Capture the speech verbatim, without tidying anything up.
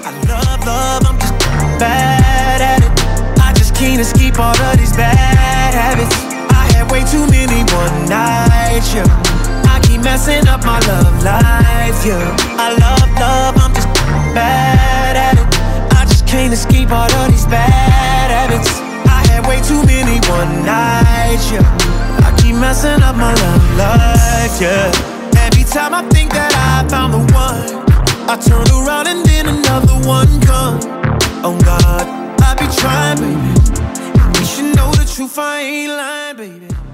I love, love, I'm just bad at it. I just can't escape all of these bad habits. I had way too many one nights, yeah. I keep messing up my love life, yeah. I love, love, I'm just bad at it. I just can't escape all of these bad habits. I had way too many one nights, yeah. I keep messing up my love life, yeah. Every time I think that I found the one, I turn around and then another one comes. Oh God, I be trying, baby. You should know the truth, I ain't lying, baby.